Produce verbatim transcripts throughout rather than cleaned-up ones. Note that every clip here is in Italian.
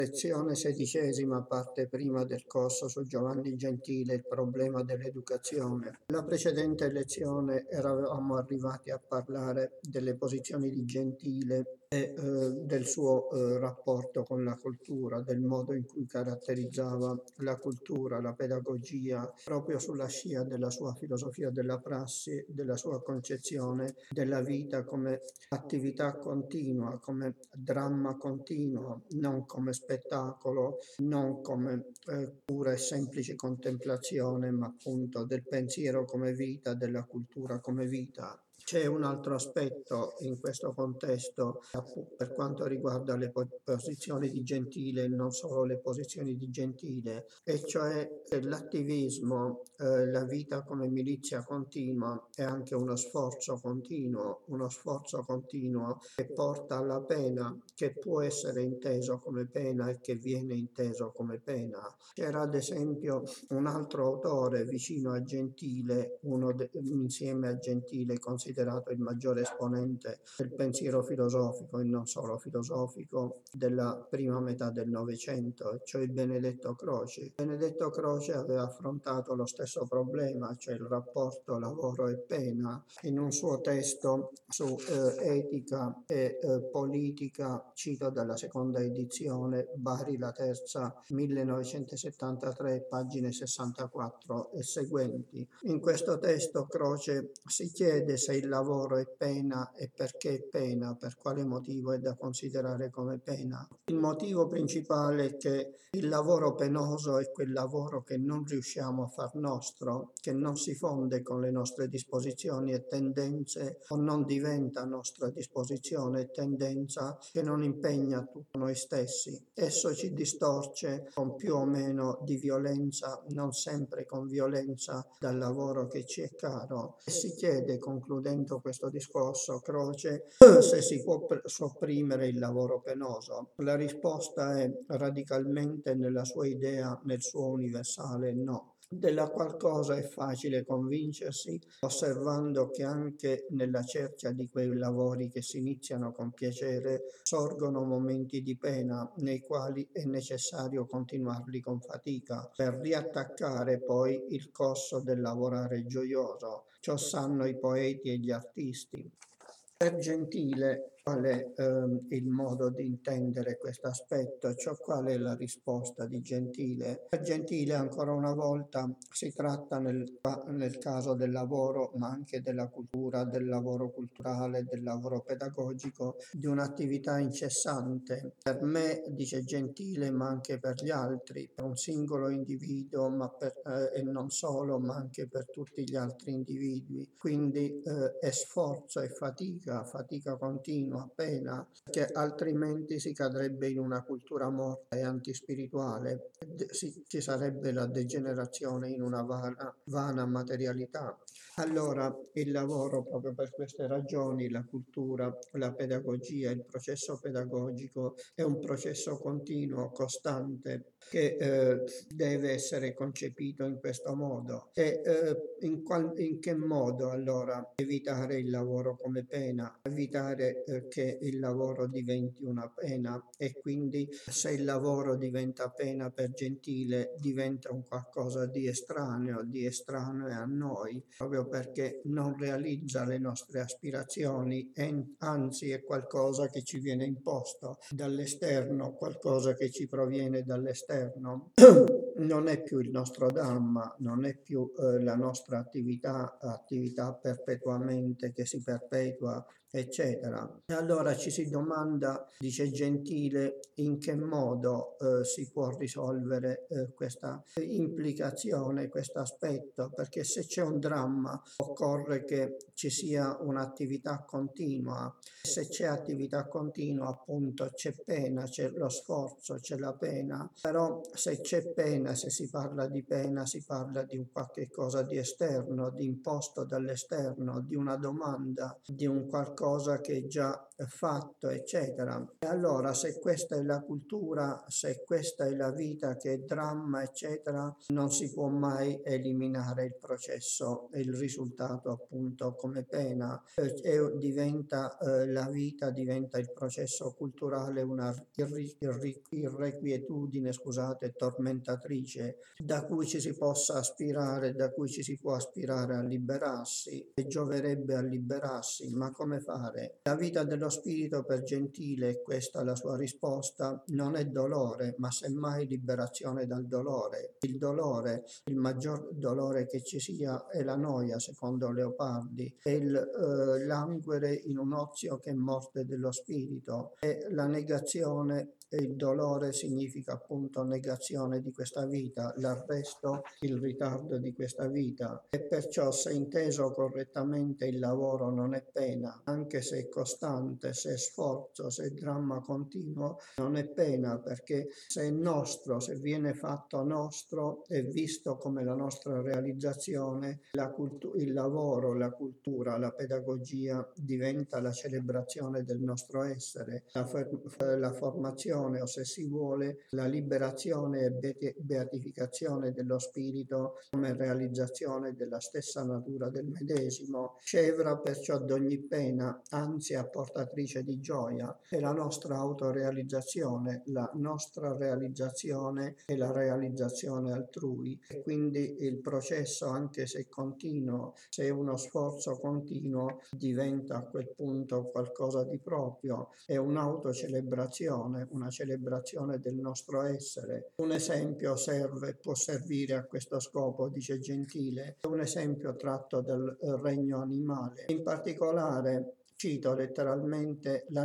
Lezione sedicesima, parte prima del corso su Giovanni Gentile, il problema dell'educazione. Nella precedente lezione eravamo arrivati a parlare delle posizioni di Gentile e eh, del suo eh, rapporto con la cultura, del modo in cui caratterizzava la cultura, la pedagogia, proprio sulla scia della sua filosofia della prassi, della sua concezione della vita come attività continua, come dramma continuo, non come spettacolo, non come eh, pura e semplice contemplazione, ma appunto del pensiero come vita, della cultura come vita. C'è un altro aspetto in questo contesto per quanto riguarda le posizioni di Gentile, non solo le posizioni di Gentile, e cioè l'attivismo, eh, la vita come milizia continua è anche uno sforzo continuo, uno sforzo continuo che porta alla pena, che può essere inteso come pena e che viene inteso come pena. C'era ad esempio un altro autore vicino a Gentile, uno de, insieme a Gentile considerato il maggiore esponente del pensiero filosofico e non solo filosofico della prima metà del Novecento, cioè Benedetto Croce. Benedetto Croce aveva affrontato lo stesso problema, cioè il rapporto lavoro e pena, in un suo testo su eh, etica e eh, politica, cito dalla seconda edizione, Bari la terza, millenovecentosettantatré, pagine sessantaquattro e seguenti. In questo testo Croce si chiede se il lavoro è pena e perché è pena, per quale motivo è da considerare come pena. Il motivo principale è che il lavoro penoso è quel lavoro che non riusciamo a far nostro, che non si fonde con le nostre disposizioni e tendenze o non diventa nostra disposizione e tendenza, che non impegna tutto noi stessi. Esso ci distorce con più o meno di violenza, non sempre con violenza, dal lavoro che ci è caro. E si chiede, concludendo questo discorso, Croce, se si può sopprimere il lavoro penoso. La risposta è radicalmente nella sua idea, nel suo universale no. Della qualcosa è facile convincersi osservando che anche nella cerchia di quei lavori che si iniziano con piacere sorgono momenti di pena nei quali è necessario continuarli con fatica per riattaccare poi il corso del lavorare gioioso. Ciò sanno i poeti e gli artisti. Per Gentile, qual è ehm, il modo di intendere questo aspetto? Cioè, qual è la risposta di Gentile? Per Gentile, ancora una volta, si tratta nel, nel caso del lavoro, ma anche della cultura, del lavoro culturale, del lavoro pedagogico, di un'attività incessante. Per me, dice Gentile, ma anche per gli altri, per un singolo individuo, ma per, eh, e non solo, ma anche per tutti gli altri individui. Quindi eh, è sforzo e fatica, fatica continua, pena, che altrimenti si cadrebbe in una cultura morta e antispirituale, si, ci sarebbe la degenerazione in una vana, vana materialità. Allora il lavoro, proprio per queste ragioni, la cultura, la pedagogia, il processo pedagogico è un processo continuo, costante, che eh, deve essere concepito in questo modo. E eh, in, qual, in che modo allora evitare il lavoro come pena, evitare eh, che il lavoro diventi una pena e quindi se il lavoro diventa pena per Gentile diventa un qualcosa di estraneo, di estraneo a noi, proprio perché non realizza le nostre aspirazioni e anzi è qualcosa che ci viene imposto dall'esterno, qualcosa che ci proviene dall'esterno. Non è più il nostro dhamma, non è più eh, la nostra attività, attività perpetuamente che si perpetua, eccetera. E allora ci si domanda, dice Gentile, in che modo eh, si può risolvere eh, questa implicazione, questo aspetto, perché se c'è un dramma occorre che ci sia un'attività continua. Se c'è attività continua, appunto, c'è pena, c'è lo sforzo, c'è la pena, però se c'è pena, se si parla di pena, si parla di un qualche cosa di esterno, di imposto dall'esterno, di una domanda, di un qualcosa che è già fatto, eccetera. E allora se questa è la cultura, se questa è la vita che è dramma, eccetera, non si può mai eliminare il processo e il risultato appunto come pena. Eh, e diventa eh, la vita, diventa il processo culturale una irri- irri- irrequietudine, scusate, tormentatrice da cui ci si possa aspirare, da cui ci si può aspirare a liberarsi e gioverebbe a liberarsi, ma come fare? La vita dello spirito per Gentile, questa è la sua risposta, non è dolore, ma semmai liberazione dal dolore. Il dolore, il maggior dolore che ci sia è la noia, secondo Leopardi, è il eh, languere in un ozio che è morte dello spirito, è la negazione. E il dolore significa appunto negazione di questa vita, l'arresto, il ritardo di questa vita. E perciò, se inteso correttamente, il lavoro non è pena, anche se è costante, se è sforzo, se è dramma continuo, non è pena, perché se è nostro, se viene fatto nostro, è visto come la nostra realizzazione, la cultu- il lavoro, la cultura, la pedagogia diventa la celebrazione del nostro essere, la, fer- la formazione, o se si vuole la liberazione e beatificazione dello spirito come realizzazione della stessa natura del medesimo, scevra perciò d'ogni pena, ansia portatrice di gioia. È la nostra autorealizzazione, la nostra realizzazione e la realizzazione altrui, e quindi il processo, anche se continuo, se è uno sforzo continuo, diventa a quel punto qualcosa di proprio, è un'autocelebrazione, una celebrazione del nostro essere. Un esempio serve, può servire a questo scopo, dice Gentile, è un esempio tratto dal regno animale. In particolare, cito letteralmente, la,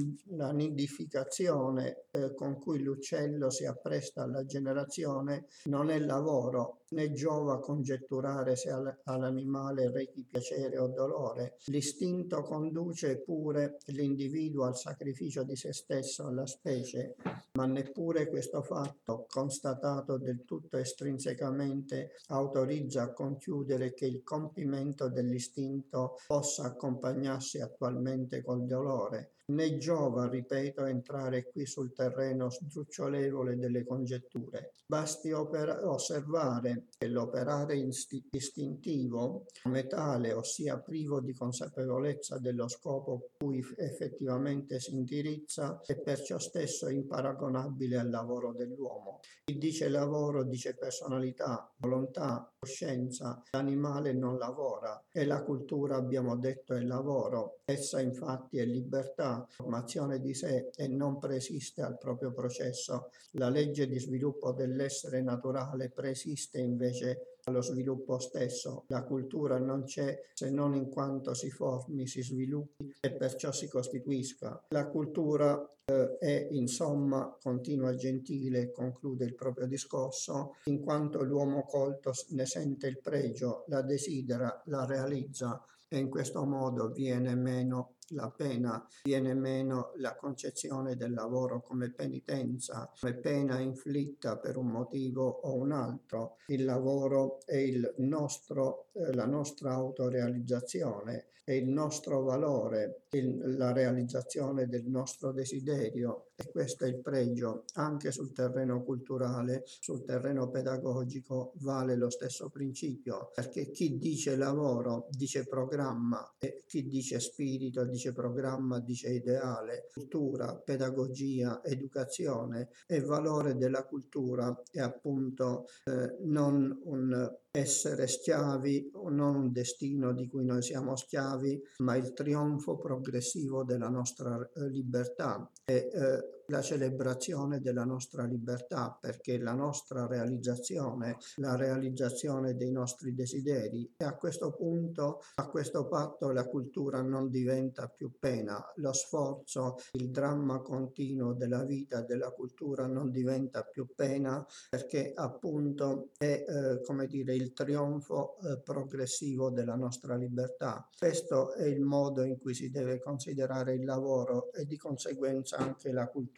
la nidificazione eh, con cui l'uccello si appresta alla generazione non è lavoro, né giova congetturare se all'animale rechi piacere o dolore. L'istinto conduce pure l'individuo al sacrificio di se stesso, alla specie, ma neppure questo fatto, constatato del tutto estrinsecamente, autorizza a concludere che il compimento dell'istinto possa accompagnarsi attualmente col dolore. Né giova, ripeto, entrare qui sul terreno sdrucciolevole delle congetture. Basti opera- osservare che l'operare isti- istintivo, come tale, ossia privo di consapevolezza dello scopo cui effettivamente si indirizza, è perciò stesso imparagonabile al lavoro dell'uomo. Chi dice lavoro dice personalità, volontà, coscienza. L'animale non lavora e la cultura, abbiamo detto, è lavoro. Essa infatti è libertà, formazione di sé e non preesiste al proprio processo. La legge di sviluppo dell'essere naturale preesiste invece allo sviluppo stesso. La cultura non c'è se non in quanto si formi, si sviluppi e perciò si costituisca. La cultura eh, è, insomma, continua Gentile e conclude il proprio discorso, in quanto l'uomo colto ne sente il pregio, la desidera, la realizza, e in questo modo viene meno la pena, viene meno la concezione del lavoro come penitenza, come pena inflitta per un motivo o un altro. Il lavoro è il nostro, eh, la nostra autorealizzazione, è il nostro valore, il, la realizzazione del nostro desiderio, e questo è il pregio. Anche sul terreno culturale, sul terreno pedagogico vale lo stesso principio, perché chi dice lavoro dice programma, e chi dice spirito dice programma, dice ideale. Cultura, pedagogia, educazione e valore della cultura è appunto eh, non un essere schiavi, non un destino di cui noi siamo schiavi, ma il trionfo progressivo della nostra eh, libertà e eh, la celebrazione della nostra libertà, perché la nostra realizzazione, la realizzazione dei nostri desideri, e a questo punto, a questo patto, la cultura non diventa più pena, lo sforzo, il dramma continuo della vita, della cultura non diventa più pena, perché appunto è eh, come dire il trionfo eh, progressivo della nostra libertà. Questo è il modo in cui si deve considerare il lavoro e di conseguenza anche la cultura.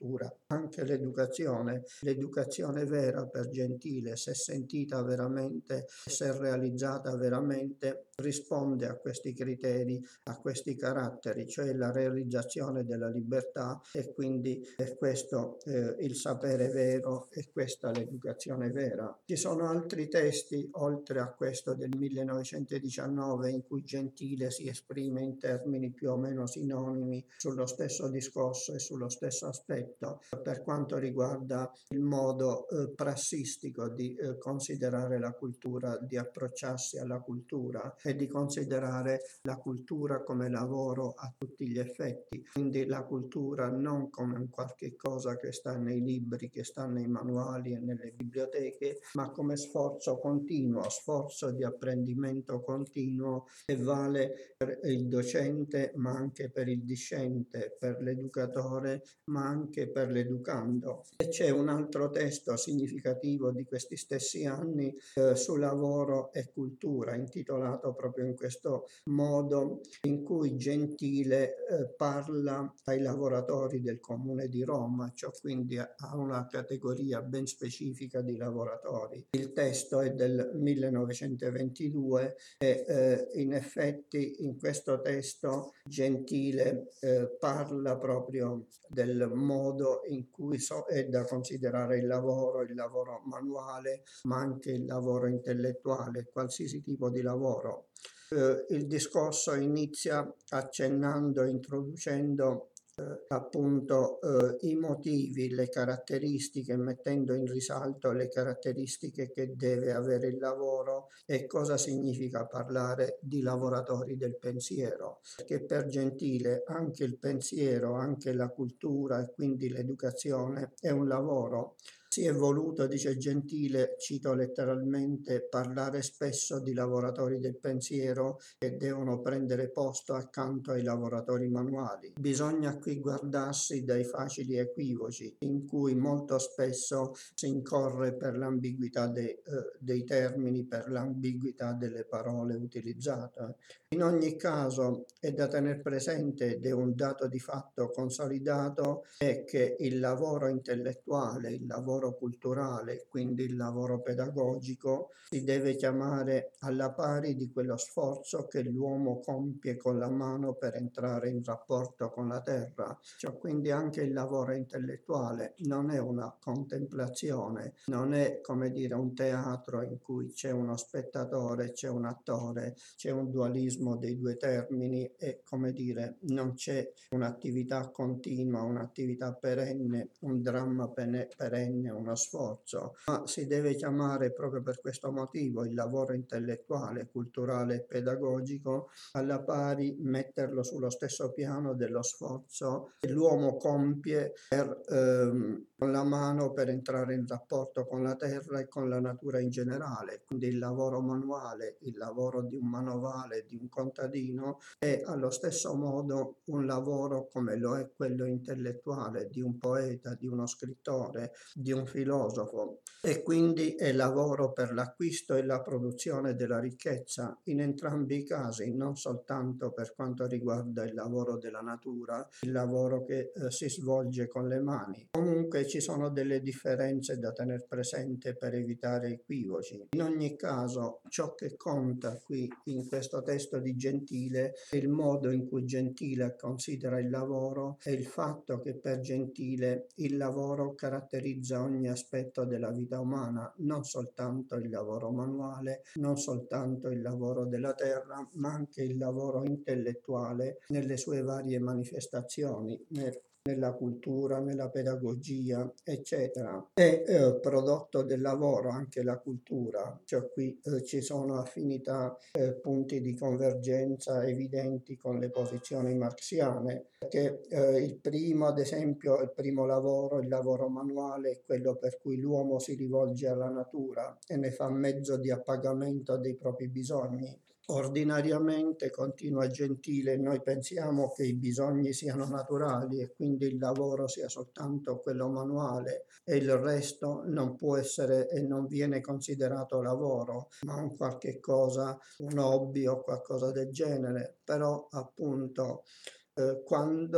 cultura, anche l'educazione. L'educazione vera per Gentile, se sentita veramente, se realizzata veramente, risponde a questi criteri, a questi caratteri, cioè la realizzazione della libertà, e quindi è questo eh, il sapere vero e questa l'educazione vera. Ci sono altri testi, oltre a questo del millenovecentodiciannove, in cui Gentile si esprime in termini più o meno sinonimi sullo stesso discorso e sullo stesso aspetto, per quanto riguarda il modo eh, prassistico di eh, considerare la cultura, di approcciarsi alla cultura e di considerare la cultura come lavoro a tutti gli effetti, quindi la cultura non come un qualche cosa che sta nei libri, che sta nei manuali e nelle biblioteche, ma come sforzo continuo, sforzo di apprendimento continuo, che vale per il docente ma anche per il discente, per l'educatore ma anche per l'educando. E c'è un altro testo significativo di questi stessi anni eh, su lavoro e cultura, intitolato proprio in questo modo, in cui Gentile eh, parla ai lavoratori del Comune di Roma, cioè quindi a una categoria ben specifica di lavoratori. Il testo è del millenovecentoventidue e eh, in effetti in questo testo Gentile eh, parla proprio del modo in cui so, è da considerare il lavoro, il lavoro manuale, ma anche il lavoro intellettuale, qualsiasi tipo di lavoro. Eh, il discorso inizia accennando, introducendo eh, appunto eh, i motivi, le caratteristiche, mettendo in risalto le caratteristiche che deve avere il lavoro e cosa significa parlare di lavoratori del pensiero, perché per Gentile anche il pensiero, anche la cultura e quindi l'educazione è un lavoro. Si è voluto, dice Gentile, cito letteralmente, parlare spesso di lavoratori del pensiero che devono prendere posto accanto ai lavoratori manuali. Bisogna qui guardarsi dai facili equivoci in cui molto spesso si incorre per l'ambiguità dei, eh, dei termini, per l'ambiguità delle parole utilizzate. In ogni caso è da tener presente, ed è un dato di fatto consolidato, è che il lavoro intellettuale, il lavoro culturale, quindi il lavoro pedagogico, si deve chiamare alla pari di quello sforzo che l'uomo compie con la mano per entrare in rapporto con la terra. Cioè, quindi anche il lavoro intellettuale non è una contemplazione, non è come dire un teatro in cui c'è uno spettatore, c'è un attore, c'è un dualismo dei due termini e come dire non c'è un'attività continua, un'attività perenne, un dramma perenne, uno sforzo, ma si deve chiamare proprio per questo motivo il lavoro intellettuale, culturale e pedagogico alla pari, metterlo sullo stesso piano dello sforzo che l'uomo compie per, ehm, con la mano per entrare in rapporto con la terra e con la natura in generale. Quindi il lavoro manuale, il lavoro di un manovale, di un contadino, è allo stesso modo un lavoro come lo è quello intellettuale di un poeta, di uno scrittore, di un filosofo, e quindi è lavoro per l'acquisto e la produzione della ricchezza in entrambi i casi, non soltanto per quanto riguarda il lavoro della natura, il lavoro che eh, si svolge con le mani. Comunque ci sono delle differenze da tener presente per evitare equivoci. In ogni caso, ciò che conta qui in questo testo di Gentile è il modo in cui Gentile considera il lavoro e il fatto che per Gentile il lavoro caratterizza ogni aspetto della vita umana, non soltanto il lavoro manuale, non soltanto il lavoro della terra, ma anche il lavoro intellettuale nelle sue varie manifestazioni, nella cultura, nella pedagogia, eccetera. È eh, prodotto del lavoro anche la cultura, cioè qui eh, ci sono affinità, eh, punti di convergenza evidenti con le posizioni marxiane, perché eh, il primo, ad esempio, il primo lavoro, il lavoro manuale, è quello per cui l'uomo si rivolge alla natura e ne fa mezzo di appagamento dei propri bisogni. Ordinariamente, continua Gentile, noi pensiamo che i bisogni siano naturali e quindi il lavoro sia soltanto quello manuale e il resto non può essere e non viene considerato lavoro, ma un qualche cosa, un hobby o qualcosa del genere. Però appunto eh, quando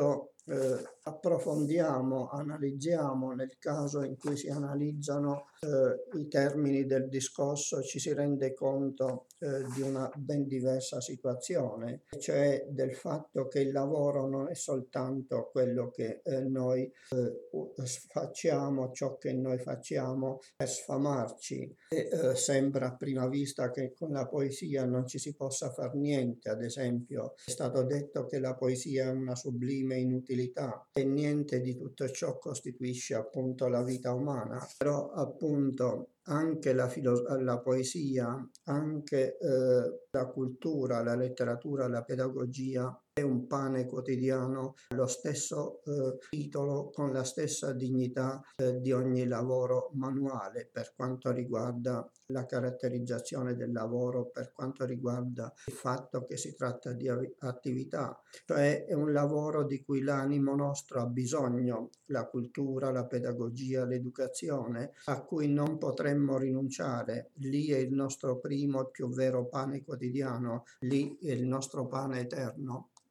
eh, approfondiamo, analizziamo, nel caso in cui si analizzano eh, i termini del discorso, ci si rende conto eh, di una ben diversa situazione, cioè del fatto che il lavoro non è soltanto quello che eh, noi eh, facciamo, ciò che noi facciamo per sfamarci. E, eh, sembra a prima vista che con la poesia non ci si possa far niente. Ad esempio, è stato detto che la poesia è una sublime inutilità e niente di tutto ciò costituisce appunto la vita umana. Però appunto anche la, filo- la poesia, anche eh, la cultura, la letteratura, la pedagogia è un pane quotidiano, lo stesso eh, titolo, con la stessa dignità eh, di ogni lavoro manuale per quanto riguarda la caratterizzazione del lavoro, per quanto riguarda il fatto che si tratta di attività, cioè è un lavoro di cui l'animo nostro ha bisogno, la cultura, la pedagogia, l'educazione, a cui non potremmo rinunciare. Lì è il nostro primo e più vero pane quotidiano, lì è il nostro pane eterno.